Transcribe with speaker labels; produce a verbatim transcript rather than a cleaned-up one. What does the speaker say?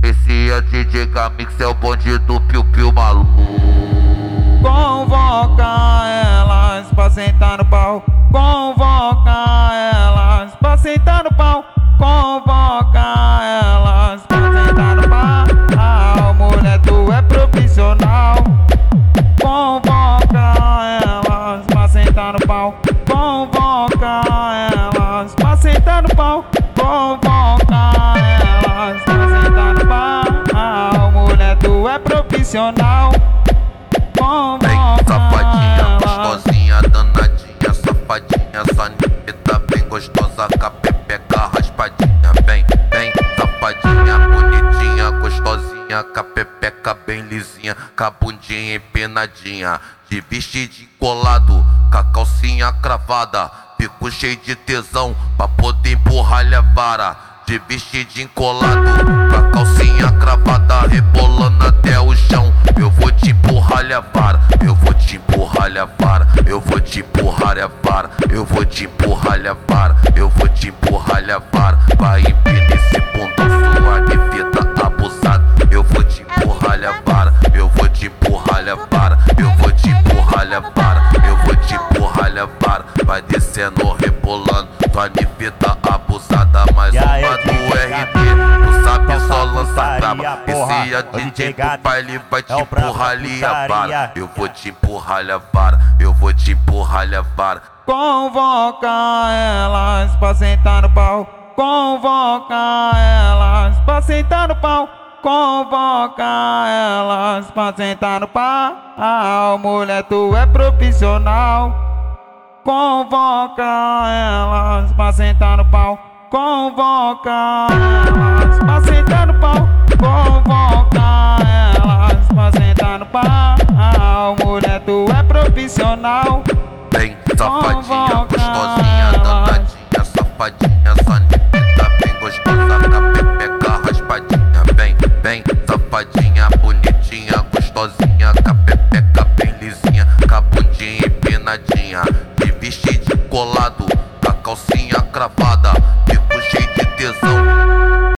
Speaker 1: Esse é D J Gamix, é o bonde do piu-piu maluco.
Speaker 2: Convoca elas pra sentar no pau. Convoca elas pra sentar no pau. Convoca elas pra sentar no pau. Mulher, tu é profissional. Convoca elas pra sentar no pau. Convoca elas pra sentar no pau. Convoca elas pra sentar no pau. Mulher, tu é profissional.
Speaker 1: Bem safadinha, gostosinha, danadinha, safadinha, essa nipeta bem gostosa, com a pepeca raspadinha. Bem, bem safadinha, bonitinha, gostosinha, com a pepeca bem lisinha, com a bundinha empinadinha, de vestidinho colado, com a calcinha cravada, fico cheio de tesão pra poder empurrar-lhe a vara. De vestidinho colado, com a calcinha cravada, rebolando até o chão. Eu vou te empurrar-lhe a vara, eu vou te empurrar-lhe a vara, eu vou te empurrar-lhe a vara, eu vou te empurrar-lhe a vara, eu vou te empurrar-lhe a vara. Vai empinar esse bundão, sua nipeta abusada. Eu vou te empurrar-lhe a vara, eu vou te empurrar-lhe a vara, eu vou te empurrar-lhe a vara, eu vou te empurrar-lhe a vara. Vai descendo, rebolando, tua nipeta abusada. Mais uma do R B, tu sabe só lança braba. Esse é D J do baile, vai te empurrar-lhe a vara. Eu vou te empurrar-lhe a vara, eu vou te empurrar-lhe a vara.
Speaker 2: Convoca elas pra sentar no pau. Convoca elas pra sentar no pau. Convoca elas pra sentar no pau. Mulher, tu é profissional. Convoca elas pra sentar no pau. Convoca elas pra sentar no pau. Convoca elas pra sentar no pau. Mulher, tu é profissional.
Speaker 1: Bem safadinha, gostosinha, danadinha, safadinha, essa nipeta bem gostosa, com a pepeca raspadinha. Bem, bem safadinha, bonitinha, gostosinha, com a pepeca bem lisinha, com a bundinha empinadinha, de vestidinho